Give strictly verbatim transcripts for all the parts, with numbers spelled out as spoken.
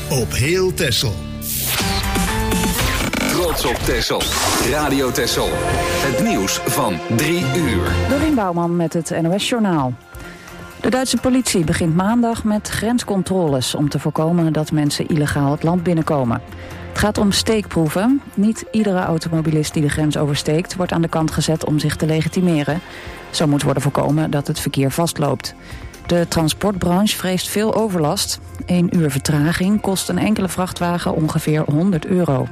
op heel Texel. Trots op Texel. Radio Texel. Het nieuws van drie uur. Dorien Bouwman met het N O S-journaal. De Duitse politie begint maandag met grenscontroles om te voorkomen dat mensen illegaal het land binnenkomen. Het gaat om steekproeven. Niet iedere automobilist die de grens oversteekt wordt aan de kant gezet om zich te legitimeren. Zo moet worden voorkomen dat het verkeer vastloopt. De transportbranche vreest veel overlast. Eén uur vertraging kost een enkele vrachtwagen ongeveer honderd euro.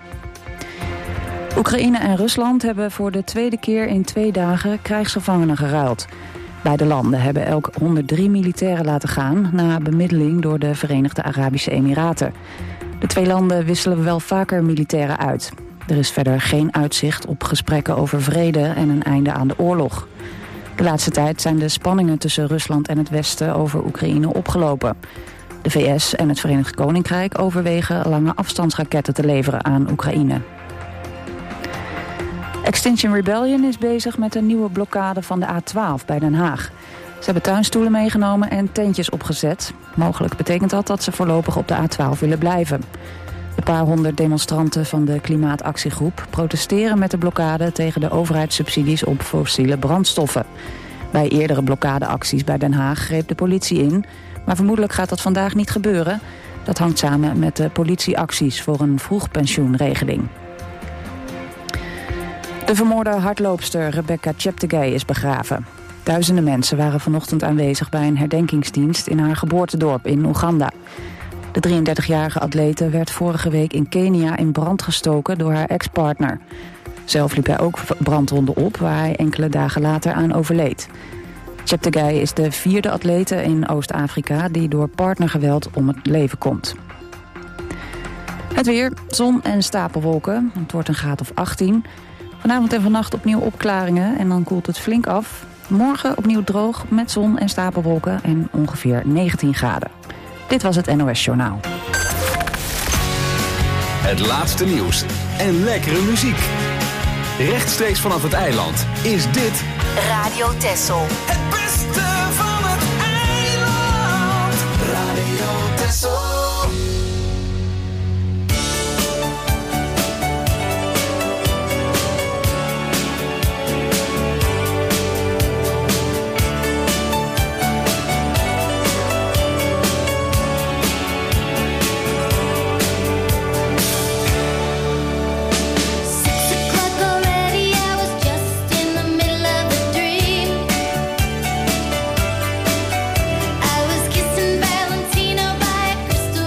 Oekraïne en Rusland hebben voor de tweede keer in twee dagen krijgsgevangenen geruild. Beide landen hebben elk honderddrie militairen laten gaan na bemiddeling door de Verenigde Arabische Emiraten. De twee landen wisselen wel vaker militairen uit. Er is verder geen uitzicht op gesprekken over vrede en een einde aan de oorlog. De laatste tijd zijn de spanningen tussen Rusland en het Westen over Oekraïne opgelopen. De V S en het Verenigd Koninkrijk overwegen lange afstandsraketten te leveren aan Oekraïne. Extinction Rebellion is bezig met een nieuwe blokkade van de A twaalf bij Den Haag. Ze hebben tuinstoelen meegenomen en tentjes opgezet. Mogelijk betekent dat dat ze voorlopig op de A twaalf willen blijven. Een paar honderd demonstranten van de Klimaatactiegroep protesteren met de blokkade tegen de overheidssubsidies op fossiele brandstoffen. Bij eerdere blokkadeacties bij Den Haag greep de politie in, maar vermoedelijk gaat dat vandaag niet gebeuren. Dat hangt samen met de politieacties voor een vroegpensioenregeling. De vermoorde hardloopster Rebecca Cheptegei is begraven. Duizenden mensen waren vanochtend aanwezig bij een herdenkingsdienst in haar geboortedorp in Oeganda. De drieëndertigjarige atlete werd vorige week in Kenia in brand gestoken door haar ex-partner. Zelf liep hij ook brandwonden op, waar hij enkele dagen later aan overleed. Cheptegei is de vierde atlete in Oost-Afrika die door partnergeweld om het leven komt. Het weer, zon en stapelwolken. Het wordt een graad of achttien. Vanavond en vannacht opnieuw opklaringen en dan koelt het flink af. Morgen opnieuw droog met zon en stapelwolken en ongeveer negentien graden. Dit was het N O S-journaal. Het laatste nieuws en lekkere muziek. Rechtstreeks vanaf het eiland is dit Radio Texel. Het beste van het eiland. Radio Texel. Crystal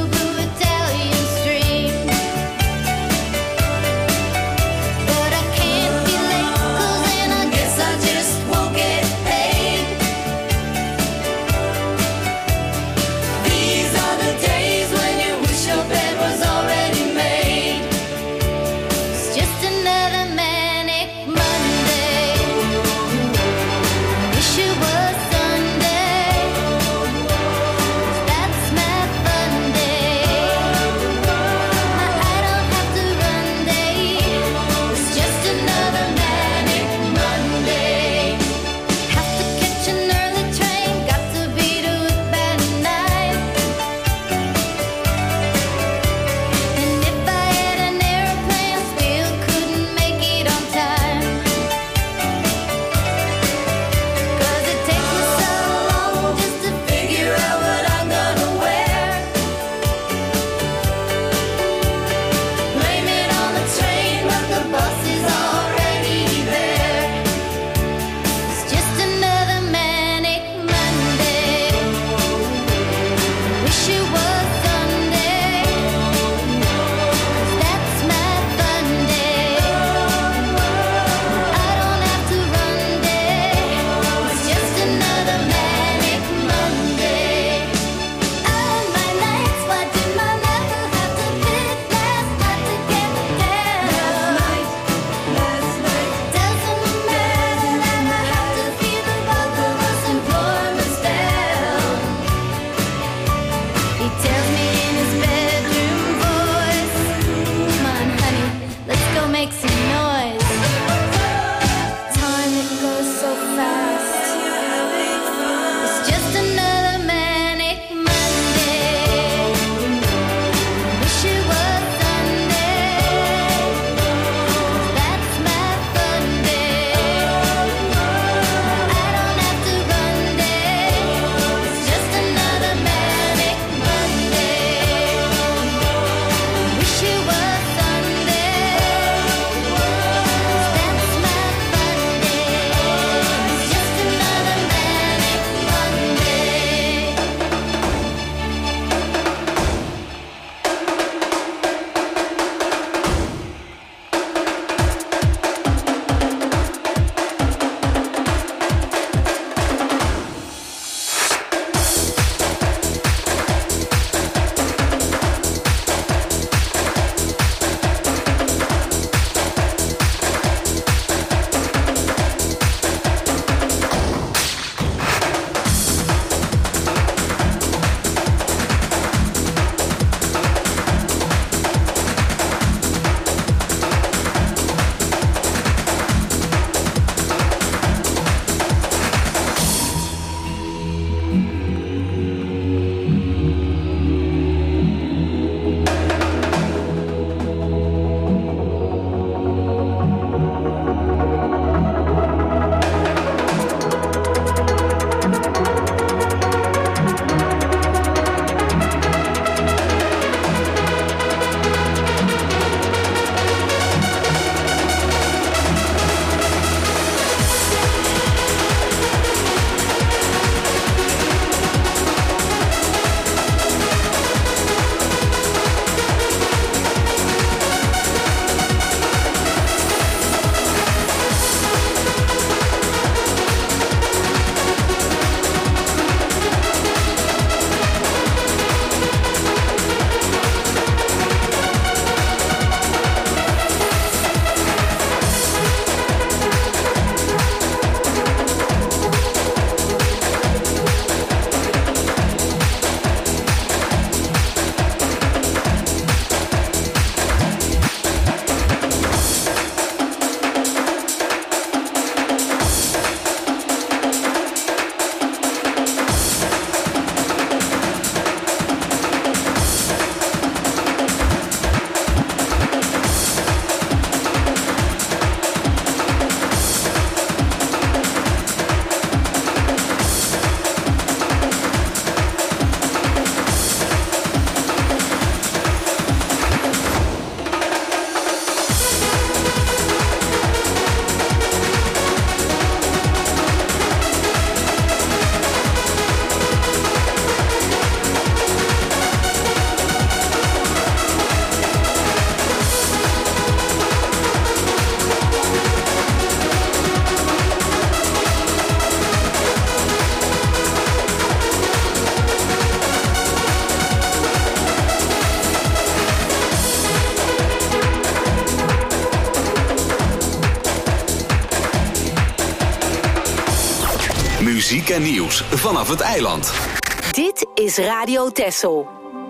muziek en nieuws vanaf het eiland. Dit is Radio Texel.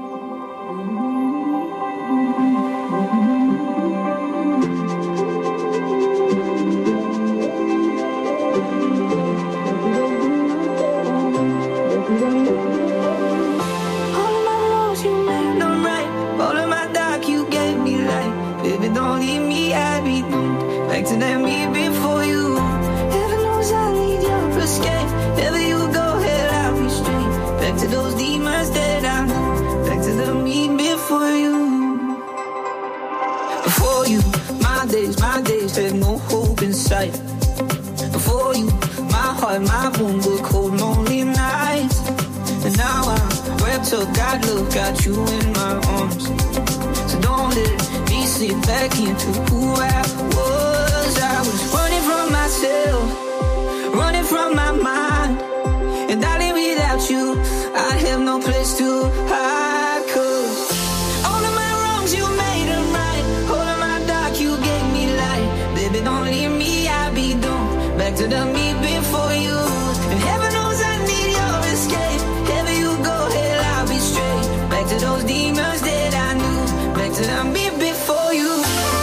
To them me before you. Heaven knows I need your escape. Wherever you go, hell, I'll be straight. Back to those demons that I know. Back to the me before you. Before you, my days, my days had no hope in sight. Before you, my heart, my wound were cold, lonely nights. And now I'm wrapped up, got love, got you in my arms. So don't let me slip back into who I was. I was running from myself, running from my mind. And darling, without you, I'd have no place to hide. Cause all of my wrongs you made them right. All of my dark you gave me light. Baby, don't leave me, I'll be done. Back to the me before you. And heaven knows I need your escape. Wherever you go, hell, I'll be straight. Back to those demons that I knew. Back to the me before you.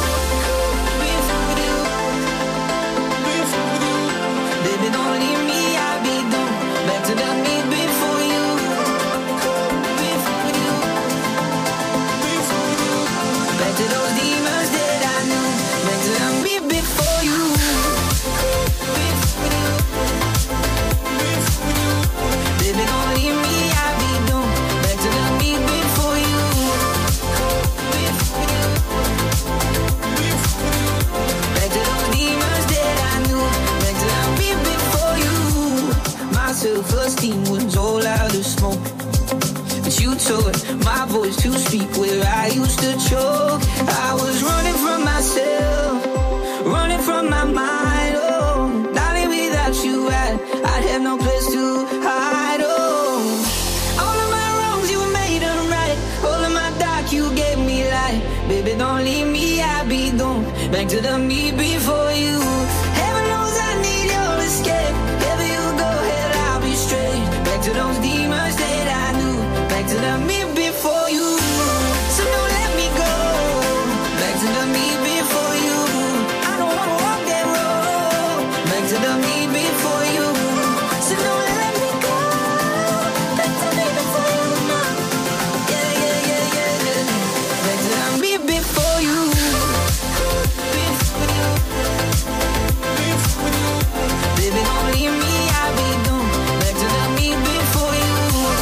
Self-esteem was all out of smoke. But you taught my voice to speak where I used to choke. I was running from myself, running from my mind. Oh, darling, without you, I'd, I'd have no place to hide. Oh, all of my wrongs you made them right. All of my dark you gave me light. Baby, don't leave me, I'll be done. Back to the me before you. Heaven knows I need your escape. Wherever you go, hell, I'll be straight. Back to those demons that I knew. Back to the me before you. So don't let me go. Back to the me before you. I don't wanna walk that road. Back to the me before you. So don't let me go. Back to me before you. Yeah, yeah, yeah, yeah, yeah. Back to the me before you. Baby, don't leave me, I'll be done. Back to the me before you.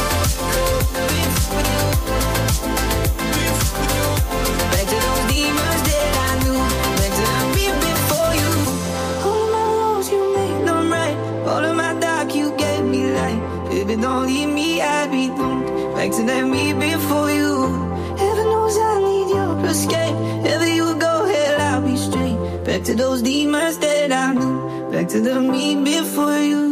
Back to those demons that I knew. Back to the me before you. All of my wrongs you made them right. All of my dark you gave me light. Baby, don't leave me, I'll be done. Back to the me before you. Heaven knows I need your escape. Wherever you go, hell, I'll be straight. Back to those demons that I knew. Back to the me before you.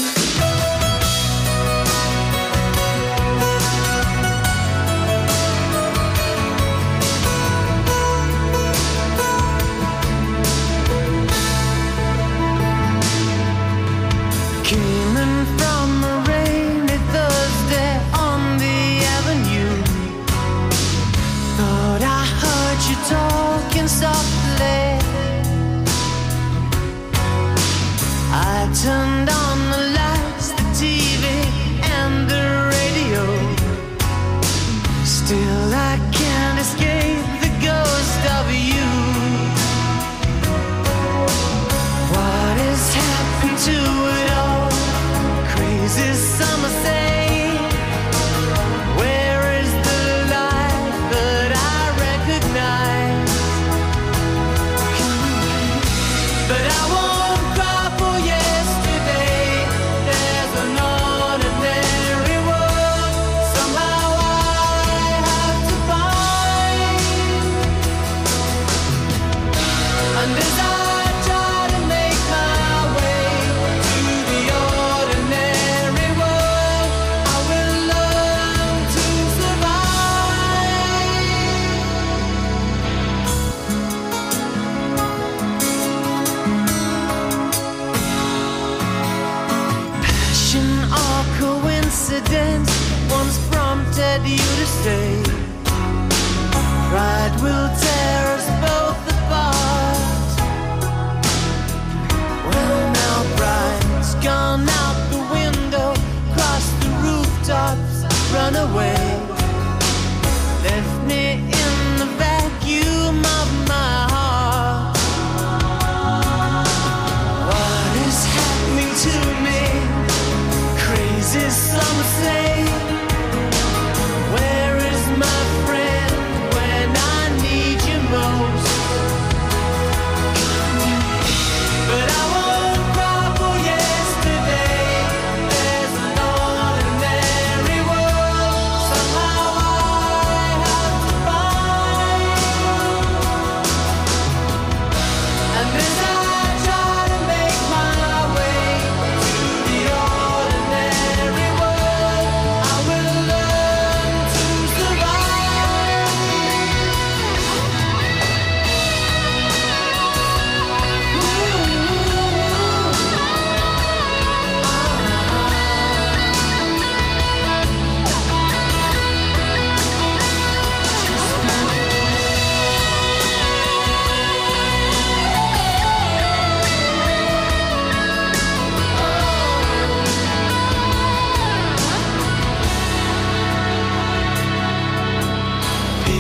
Came in from a rainy Thursday on the avenue. Thought I heard you talking softly. I turned on the lights, the T V and the radio. Still I can't escape the ghost of you. What has happened to it all? Crazy summer say, where is the life that I recognize? But I won't cry for yesterday. There's an ordinary world. Somehow I have to find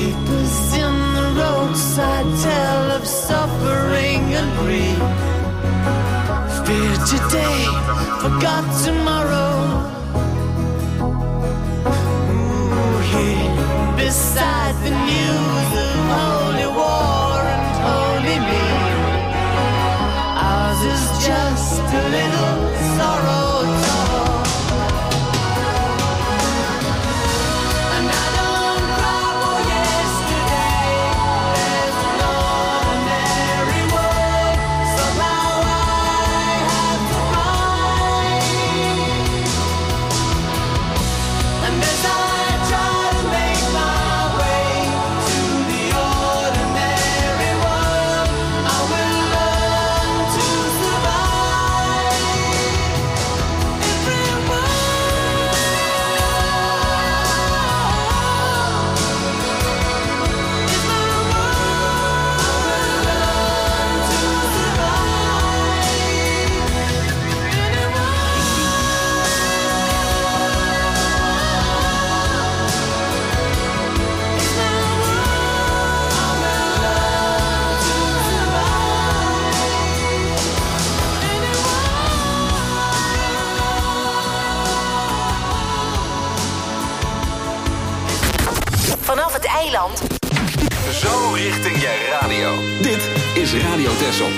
Papers in the roadside tell of suffering and grief. Fear today, forgot tomorrow. Ooh, here beside the news of holy war and holy me, ours is just a little sorrow talk. And I don't cry for yesterday. There's an ordinary world. Somehow I have to cry. And as I try to make my way to the ordinary world, I will learn to survive. Everyone. Vanaf het eiland. Zo richting je radio. Dit is Radio Texel.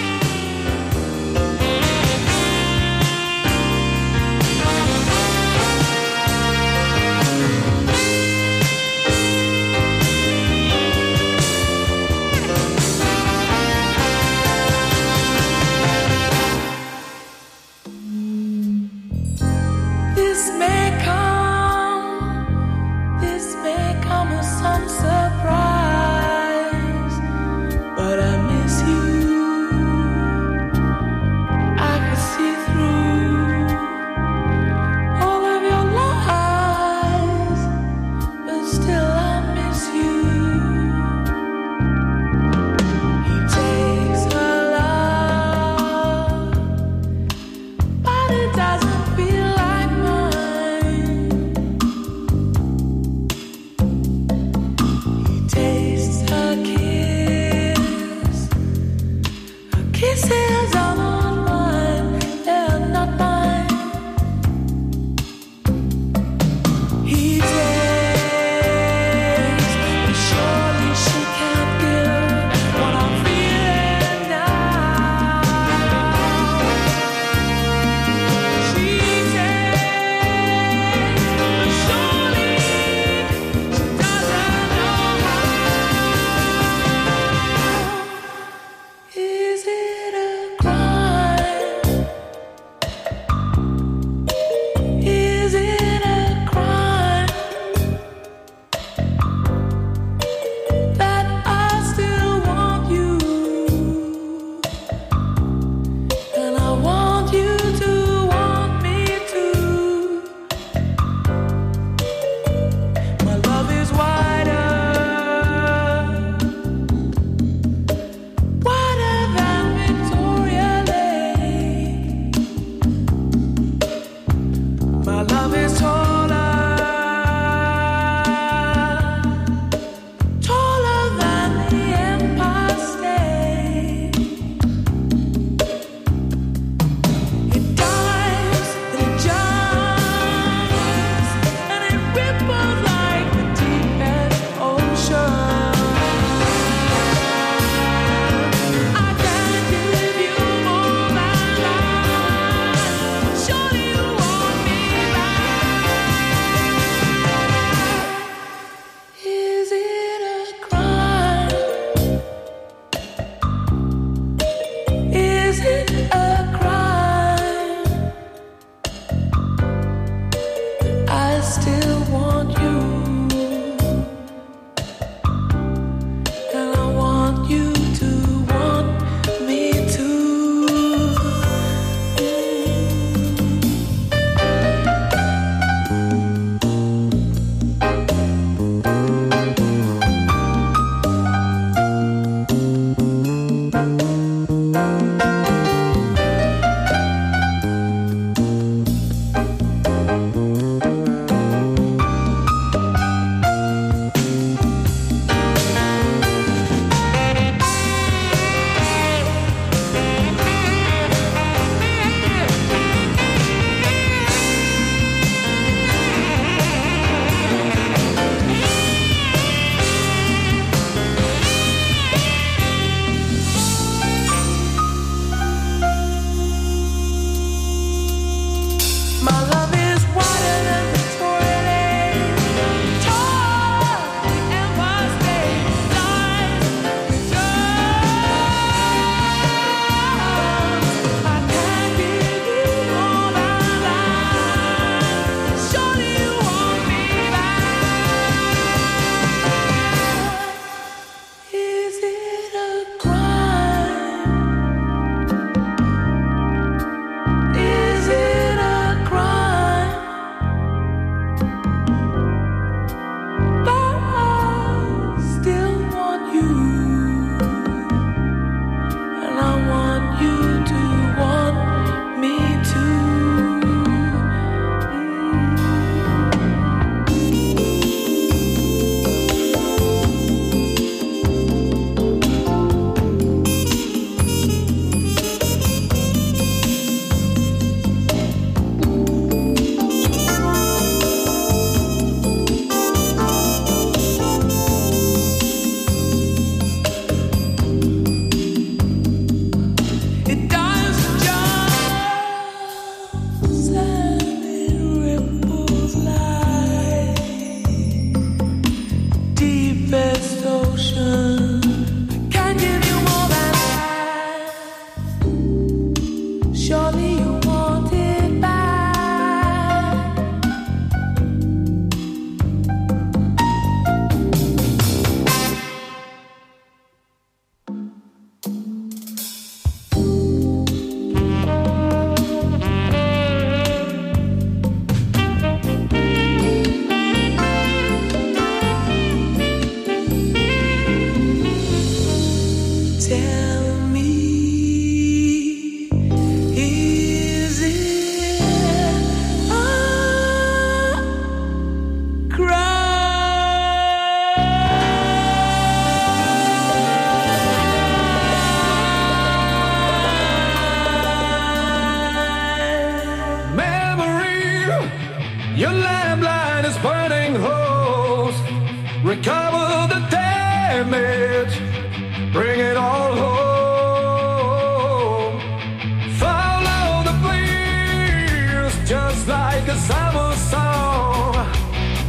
This may come, this may come as some surprise, but I miss you.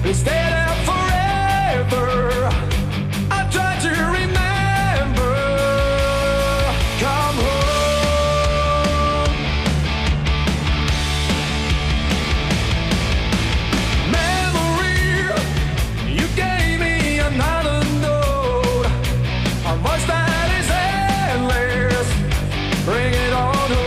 We stay there forever. I try to remember. Come home. Memory, you gave me another note. A voice that is endless. Bring it on home.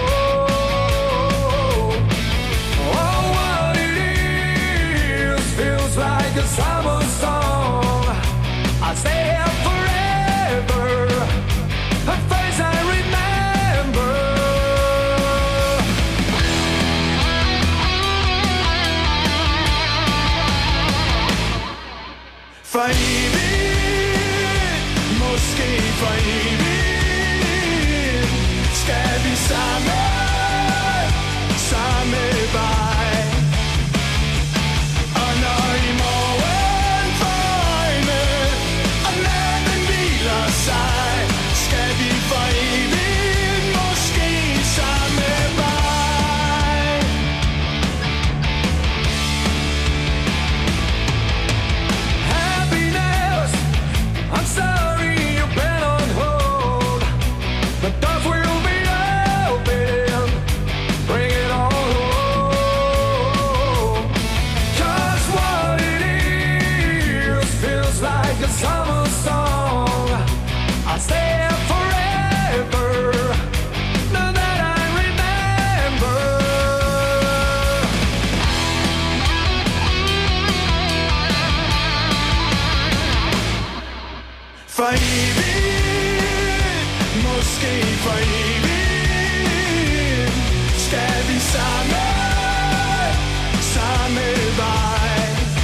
Like a summer song, I'll stay here forever. A face I remember. Fejbin, måske fejbin. Skal vi samme, samme vej? Summer song, I'll stay here forever. Now that I remember. Fejbin, måske fejbin. Skal vi samme, samme vej?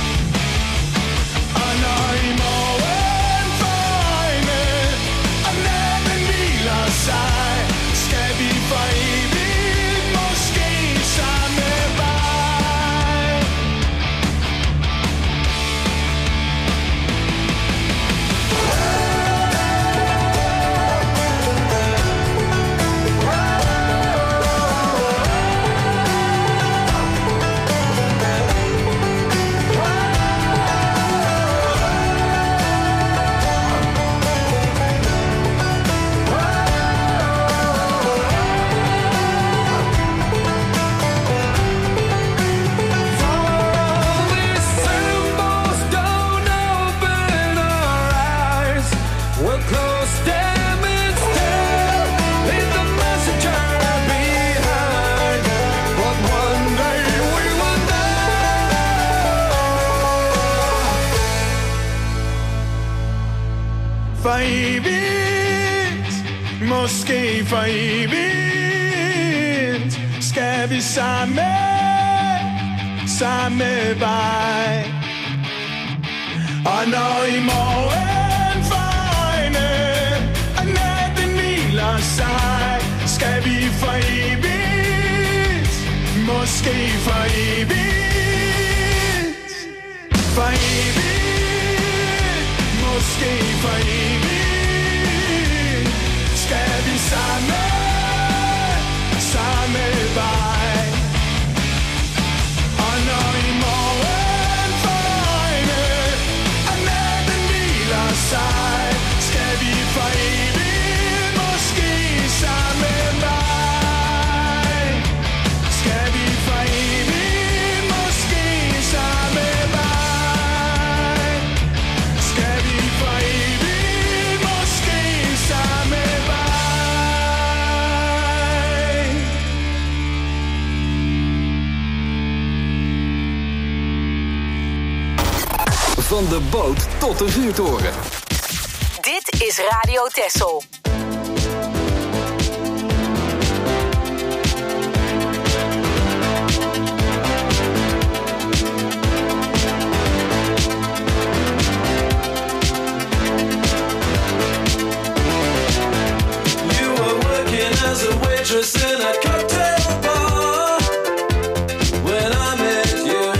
Og når i morgen øjne, og natten hviler sig, skal vi for evigt måske samme vej. For evigt, måske for evigt, skal vi samme, samme vej. Og når i morgen for øjne, og natten hviler sig, skal vi for evigt, måske for evigt, for evigt. Måske for evigt, skal vi samme, samme vej. Og når i morgen for øjne, og natten hviler sig, skal vi for evigt, måske samme vej. Skal vi for evigt, måske samme vej. Van de boot tot de vuurtoren. Dit is Radio Texel. You were working as a waitress in a cocktail bar. When I met you,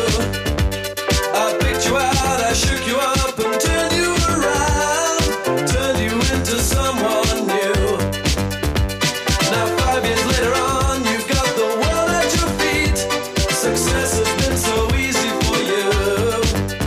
I picked you out, I shook you up and turned you around, turned you into someone new. Now five years later on, you've got the world at your feet. Success has been so easy for you.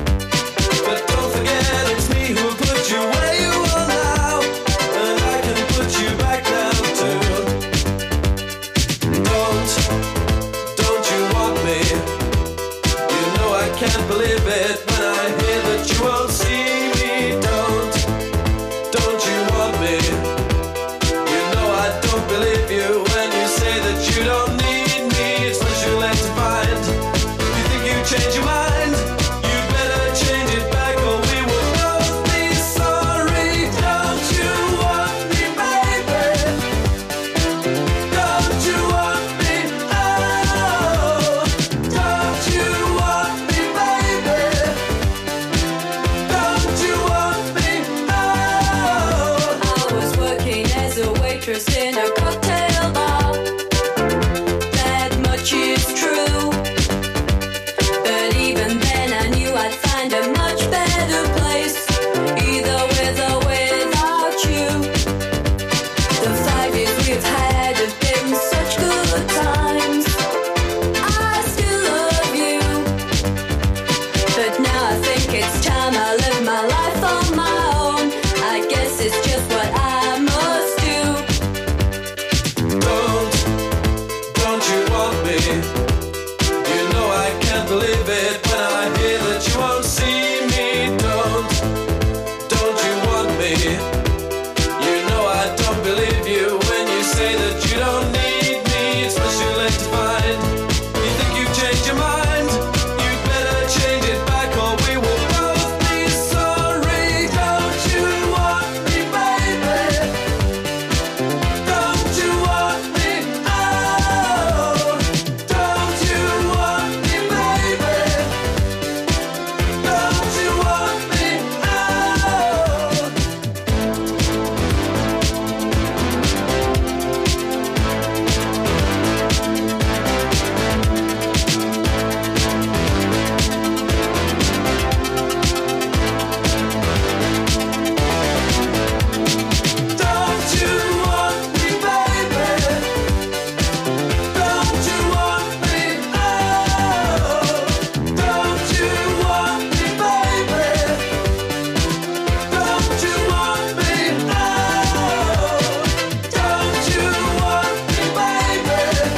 You know I don't believe you when you say that you don't need me. It's much too late to find. You think you've changed your mind? You'd better change it back or we will both be sorry. Don't you want me, baby? Don't you want me? Oh, don't you want me, baby? Don't you want me? Oh. Don't you want me, baby? Don't you want me? Oh, don't you want me, baby? Don't you want me? Oh, don't you want me, baby?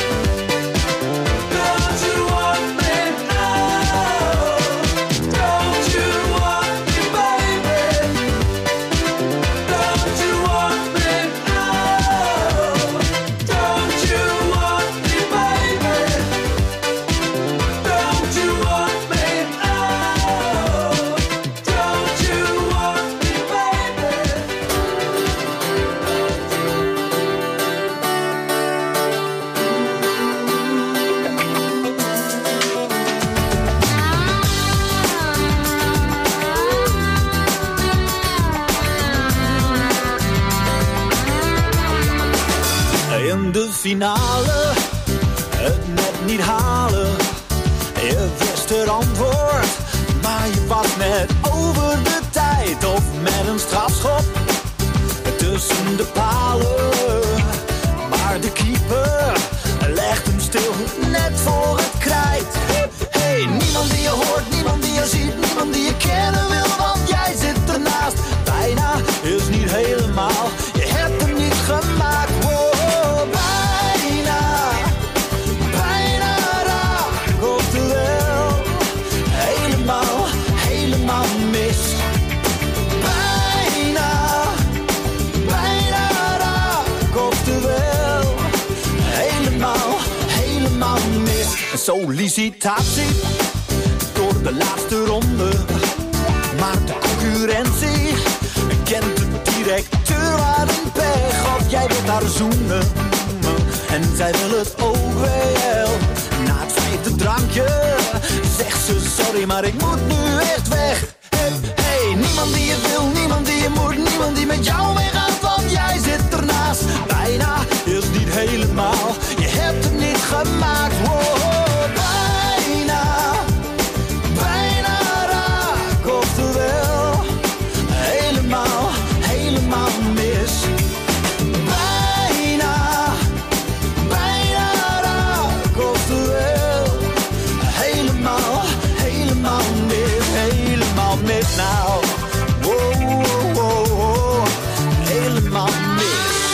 Don't you want me? Oh, don't you want me, baby? Don't you want me? Oh, don't you want me, baby? Don't you want me? In de finale, het net niet halen. Je wist het antwoord, maar je was net over de tijd. Of met een strafschop tussen de palen. Maar de keeper legt hem stil, net voor het krijt. Hey, niemand die je hoort, niemand die je ziet, niemand die je kennen wil, want jij zit ernaast. Bijna is niet helemaal, je hebt hem niet gemaakt. Wow, bijna, bijna raak, oftewel, helemaal, helemaal mis. Bijna, bijna raak, oftewel, helemaal, helemaal mis. Sollicitatie door de laatste ronde, maar de concurrentie kent de directeur aan een pech. Of jij wilt haar zoenen en zij wil het ook wel. Na het vijfde drankje zegt ze sorry, maar ik moet nu echt weg. Hey, hey, niemand die je wil, niemand die je moet, niemand die met jou meegaat, want jij zit ernaast. Bijna is niet helemaal, je hebt het niet gemaakt. Wow, bijna, bijna raak, oftewel, helemaal, helemaal mis. Bijna, bijna raak, oftewel, helemaal, helemaal mis, helemaal mis nou. Wow, wow, wow, wow, helemaal mis.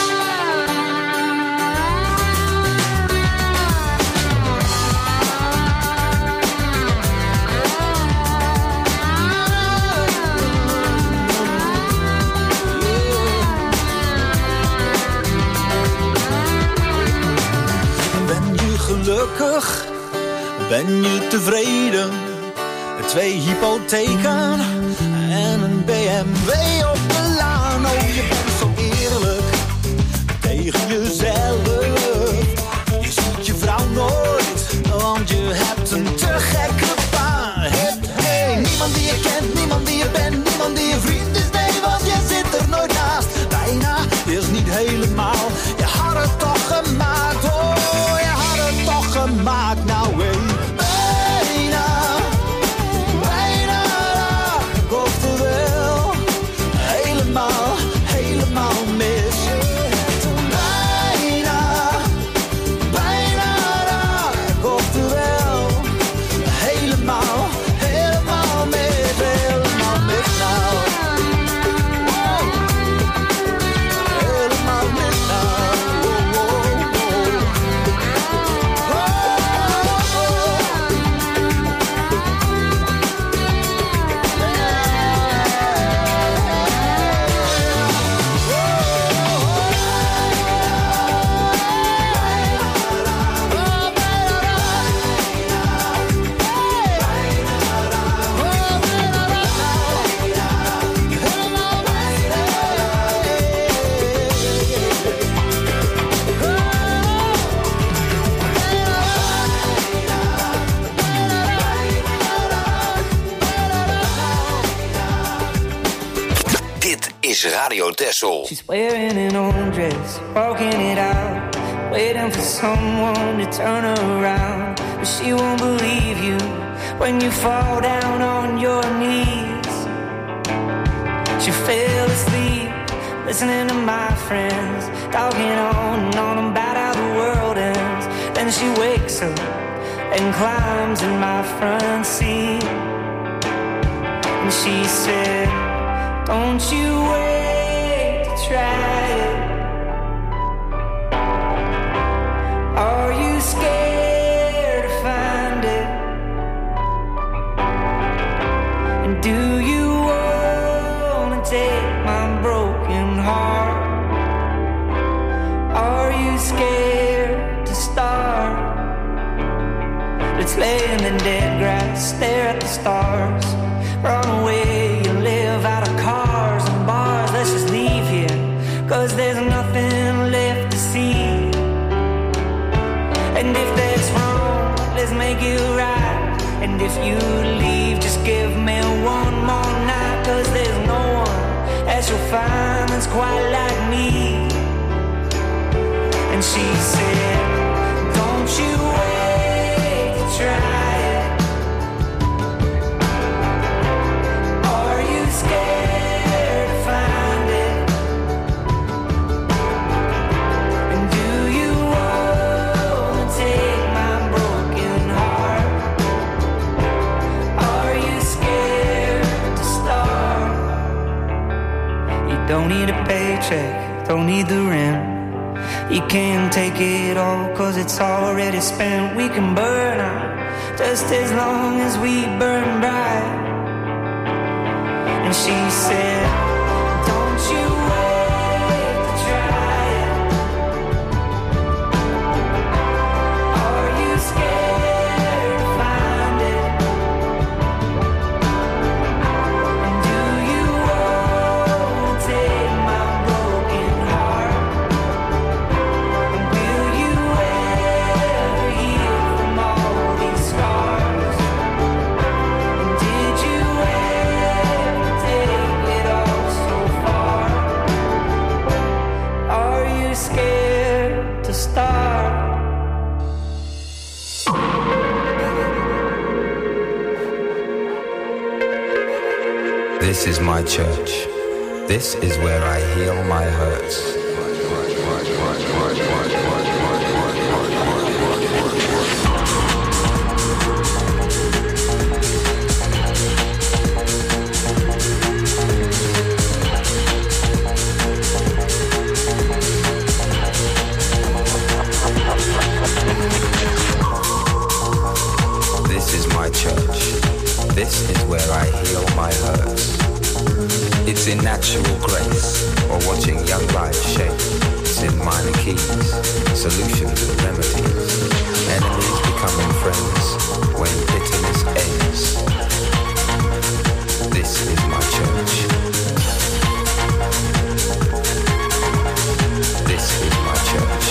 Gelukkig, ben je tevreden? Twee hypotheken en een B M W op de laan. Oh, je bent zo eerlijk tegen jezelf. Je ziet je vrouw nooit, want je hebt een te gekke baan. Hey, hey, niemand die je kent, niemand die je bent, niemand die je vriend is. Nee, want je zit er nooit naast. Bijna is niet helemaal, je had het toch gemaakt. Oh, je had het toch gemaakt. Nou, hey, bijna, bijna, oftewel, Radio Texel. She's wearing an old dress, walking it out, waiting for someone to turn her around. But she won't believe you when you fall down on your knees. She fell asleep, listening to my friends, talking on and on about how the world ends. Then she wakes up and climbs in my front seat. And she said, don't you wait to try it. Are you scared to find it? And do you wanna take my broken heart? Are you scared to start? Let's lay in the dead grass, stare at the stars, run away, you live out of cars and bars. Let's just leave here, cause there's nothing left to see. And if that's wrong, let's make it right. And if you leave, just give me one more night. Cause there's no one that you'll find that's quite like me. And she said, don't you wait to try it. Are you scared to find it? And do you wanna take my broken heart? Are you scared to start? You don't need a paycheck, don't need the rent. You can't take it all cause it's already spent. We can burn out just as long as we burn bright. And she said, don't you wait to try it. Are you scared to find it? And do you want to take my broken heart? And will you ever heal from all these scars? And did you ever take it all so far? Are you scared to start? This is my church. This is where I heal my hurts. This is my church. This is where I heal my hurts. It's in natural grace, or watching young life shape. It's in minor keys, solutions and remedies. Enemies becoming friends when bitterness ends. This is my church. This is my church.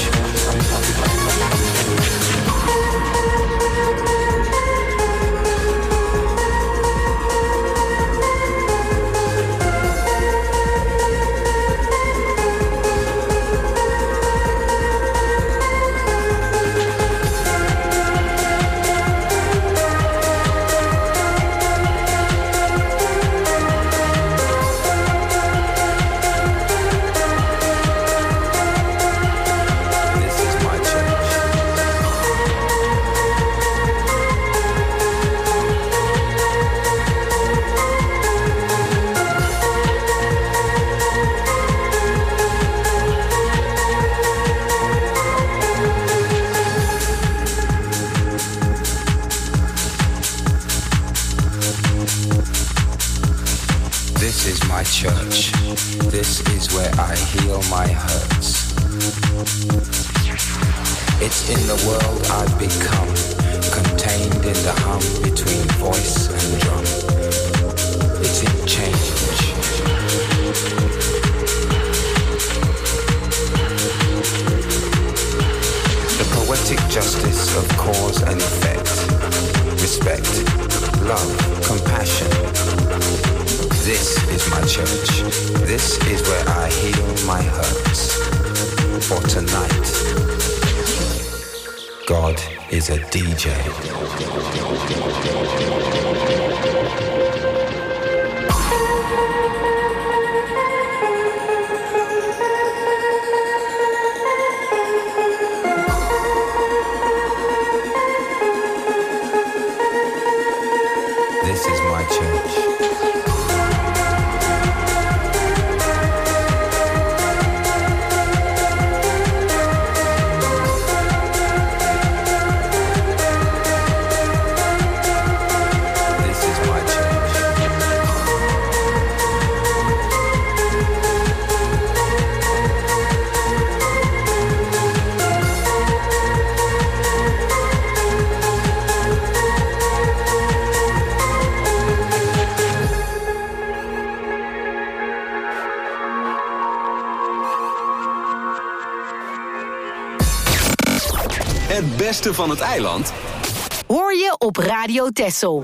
This is my church. This is where I heal my hurts. It's in the world I've become, contained in the hum between voice and drum. It's in change. The poetic justice of cause and effect. Respect, love, compassion. This is my church. This is where I heal my hurts. For tonight, God is a D J. This is my church. Het beste van het eiland hoor je op Radio Texel.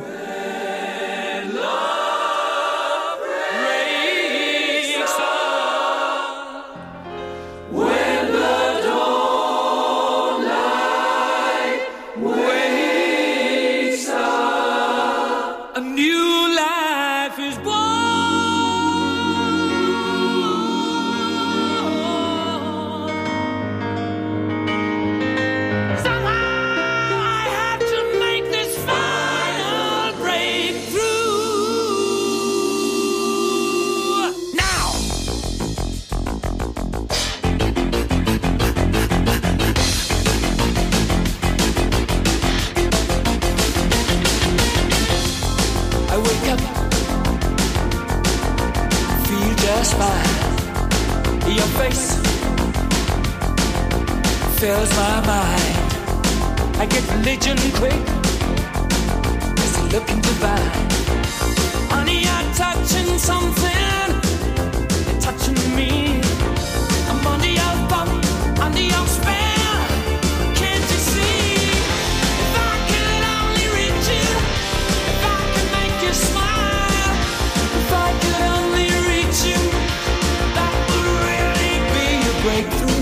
Fills my mind. I get religion quick. It's looking divine. Honey, you're touching something. You're touching me. I'm under your thumb, under your spell. Can't you see? If I could only reach you, if I could make you smile, if I could only reach you, that would really be a breakthrough.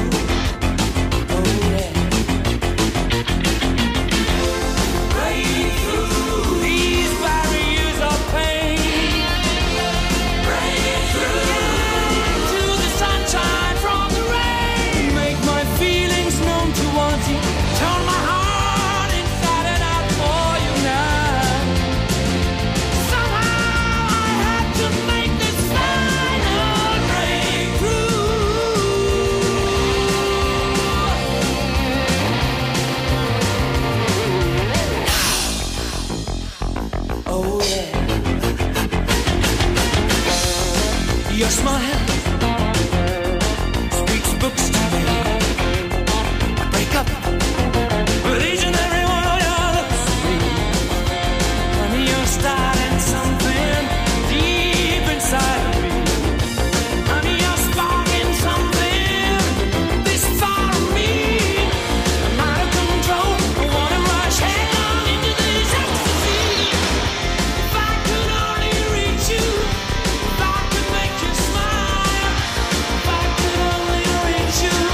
Your smile speaks books to me. I break up with each and every one of your looks. Honey, you're starting something deep inside of me. Honey, you're sparking something this far of me. I'm out of control. I wanna rush headlong into this ecstasy. If I could only reach you, if I could make you smile, if I could only reach you.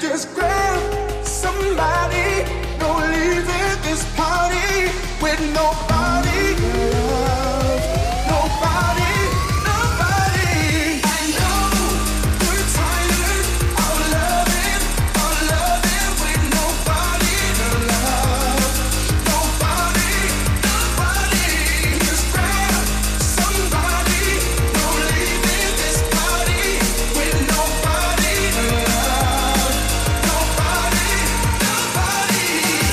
just grab somebody. No leaving this party with nobody. Nobody, nobody. I know we're tired of loving, of loving with nobody to love. Nobody, nobody. Just grab somebody. No leaving this party with nobody to love. Nobody, nobody.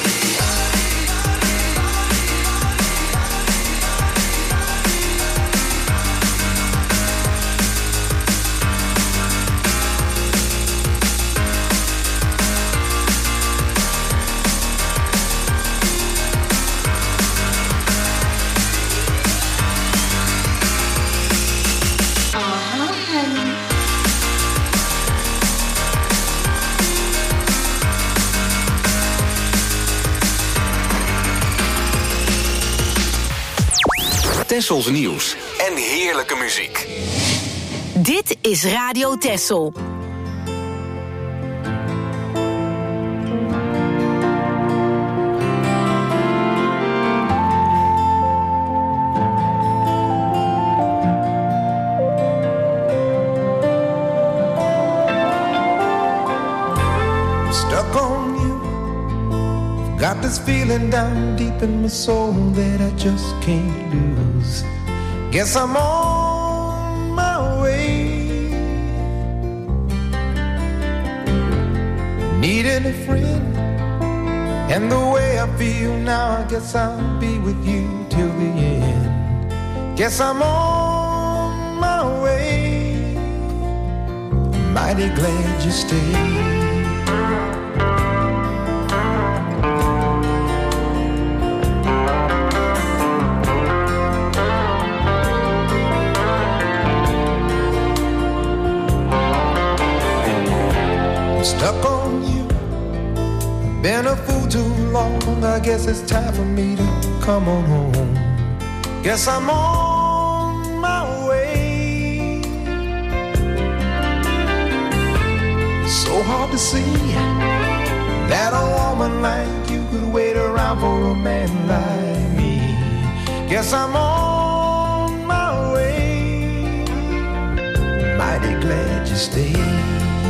Tessels nieuws en heerlijke muziek. Dit is Radio Tessel. Stuck on you. Got this feeling down deep in my soul that I just can't lose. Guess I'm on my way. Needing a friend. And the way I feel now, I guess I'll be with you till the end. Guess I'm on my way. Mighty glad you stayed. Stuck on you. Been a fool too long. I guess it's time for me to come on home. Guess I'm on my way. So hard to see that a woman like you could wait around for a man like me. Guess I'm on my way. Mighty glad you stayed.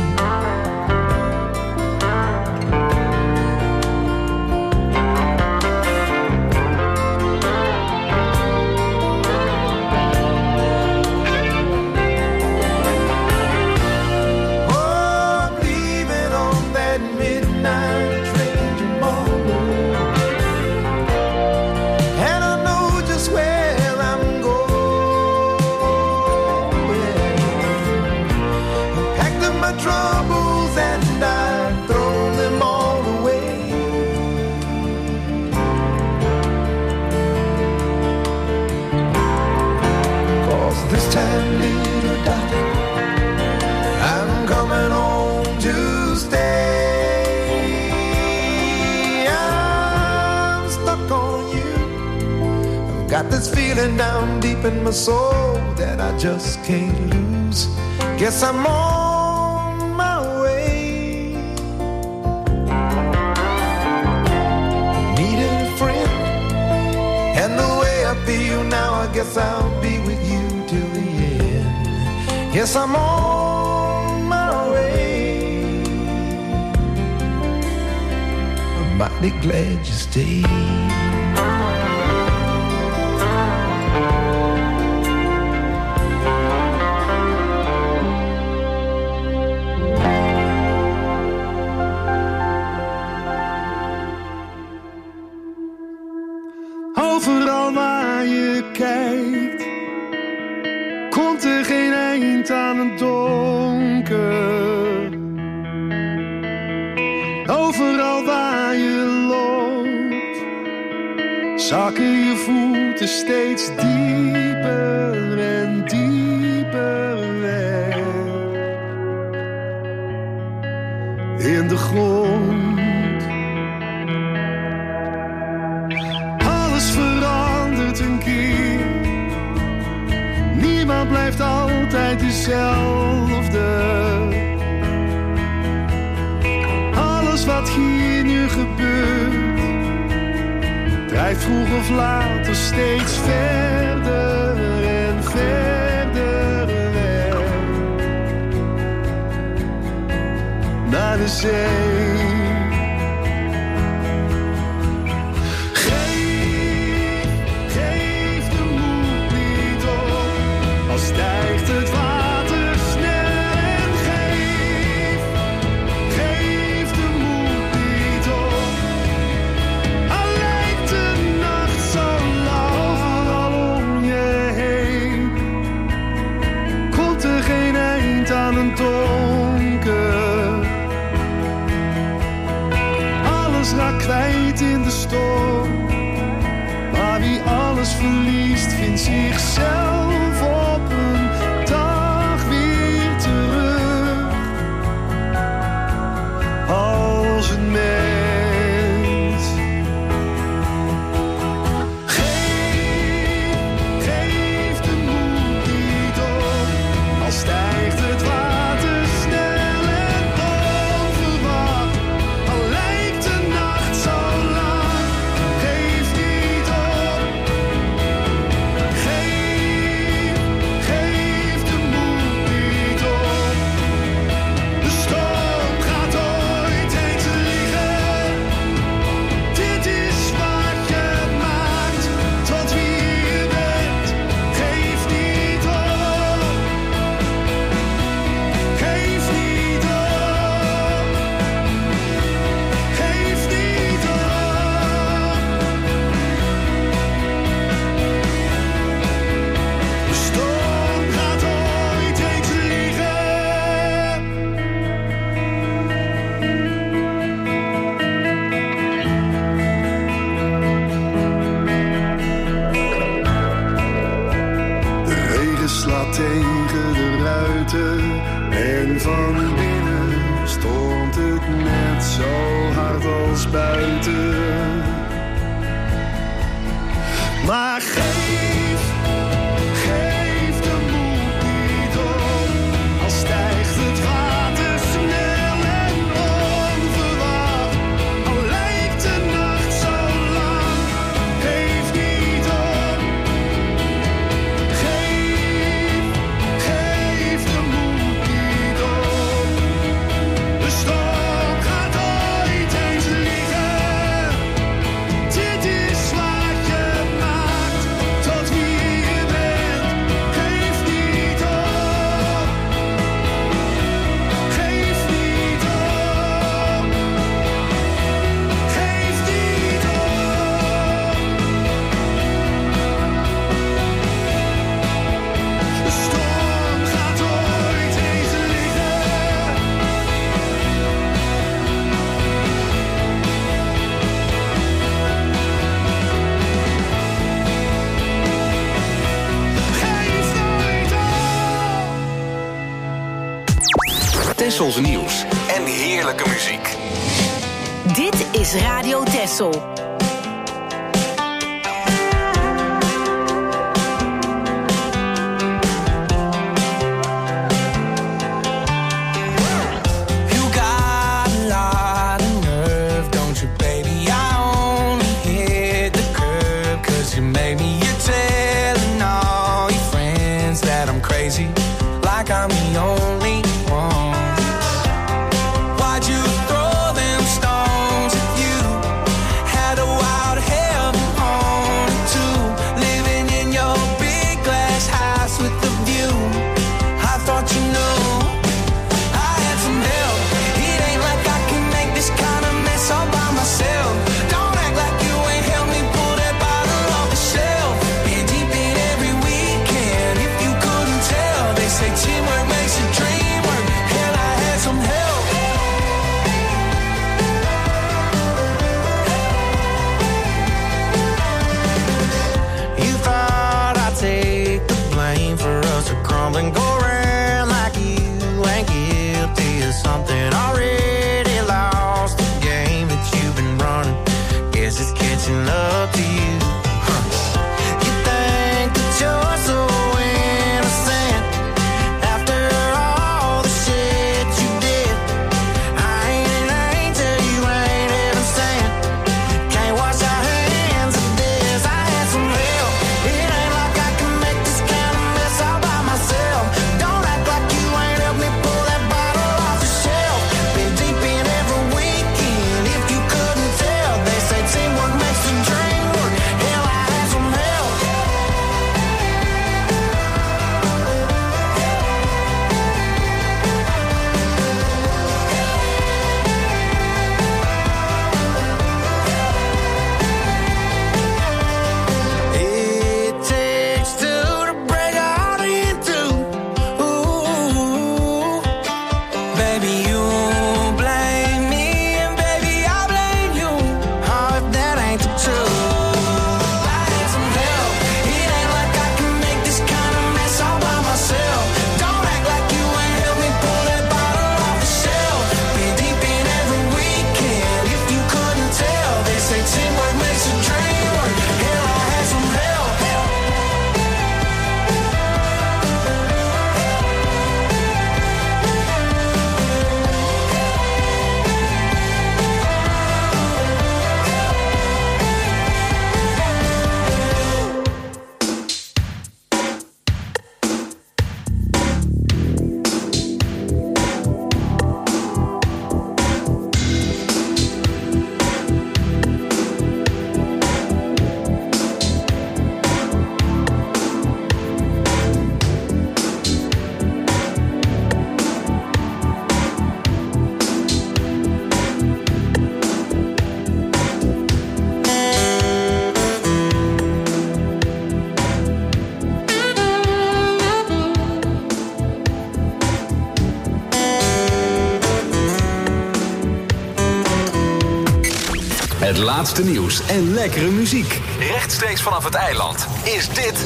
Got this feeling down deep in my soul that I just can't lose. Guess I'm on my way. Needing a friend. And the way I feel now, I guess I'll be with you till the end. Guess I'm on my way. I'm mighty glad you stayed. Overal waar je kijkt, komt er geen eind aan het donker. Overal waar je loopt, zakken je voeten steeds dieper en dieper weg in de grond. Een keer. Niemand blijft altijd dezelfde. wat hier nu gebeurt, drijft vroeg of later steeds verder en verder weg naar de zee. Geef, geef de moed niet op, al stijgt het water snel en geef, geef de moed niet op, al lijkt de nacht zo lang. Overal om je heen komt er geen eind aan een donker. Alles raakt kwijt in de storm, maar wie alles verliest vindt zichzelf op een dag weer terug als een mens. Geef, geef de moed niet op, al stijgt het water snel en onverwacht, al lijkt de nacht zo lang. Geef niet op, geef, geef de moed niet op. De storm gaat ooit eens liggen, dit is wat je maakt tot wie je bent. Geef niet op, geef niet op, geef niet op. De storm gaat ooit eens liggen. De regen slaat tegen de ruiten en van binnen stormt het net zo hard als buiten. Maar geef, geef de moed niet op, al stijgt het water snel en onverwacht, al lijkt de nacht zo lang. Geef niet op, geef, geef de moed niet op. De storm gaat ooit eens liggen, dit is wat je maakt tot wie je bent. Geef niet op, geef niet op, geef niet op. De storm gaat ooit eens liggen. Geef nooit op. Tessels nieuws en heerlijke muziek. Dit is Radio Tessel. You got a lot of nerve, don't you, baby? I only hit the curb 'cause you made me. You're telling all your friends that I'm crazy, like I'm the only one. Why'd you throw them stones at you? Had a wild heaven on it too. Living in your big glass house with the view. I thought you knew I had some help. It ain't like I can make this kind of mess all by myself. Don't act like you ain't helped me pull that bottle off the shelf. Been deep in every weekend, if you couldn't tell. They say teamwork makes the dream work. Hell, I had some help. You thought I'd take the blame for us to crumble and go around like you ain't guilty of something already lost. The game that you've been running, guess it's catching up to you. Huh. You think that you're so innocent after all the shit you did. I ain't an angel, you laatste nieuws en lekkere muziek. Rechtstreeks vanaf het eiland is dit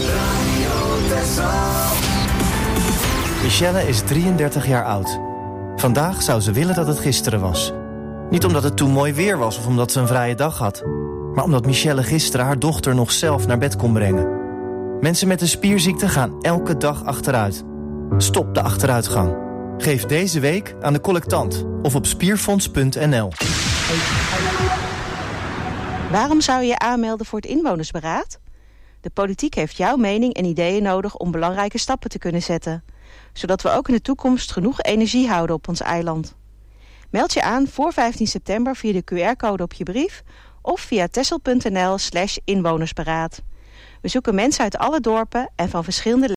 Michelle is drieëndertig jaar oud. Vandaag zou ze willen dat het gisteren was. Niet omdat het toen mooi weer was of omdat ze een vrije dag had, maar omdat Michelle gisteren haar dochter nog zelf naar bed kon brengen. Mensen met een spierziekte gaan elke dag achteruit. Stop de achteruitgang. Geef deze week aan de collectant of op spierfonds punt n l. Waarom zou je je aanmelden voor het inwonersberaad? De politiek heeft jouw mening en ideeën nodig om belangrijke stappen te kunnen zetten, zodat we ook in de toekomst genoeg energie houden op ons eiland. Meld je aan voor vijftien september via de Q R-code op je brief of via texel punt n l slash inwonersberaad. We zoeken mensen uit alle dorpen en van verschillende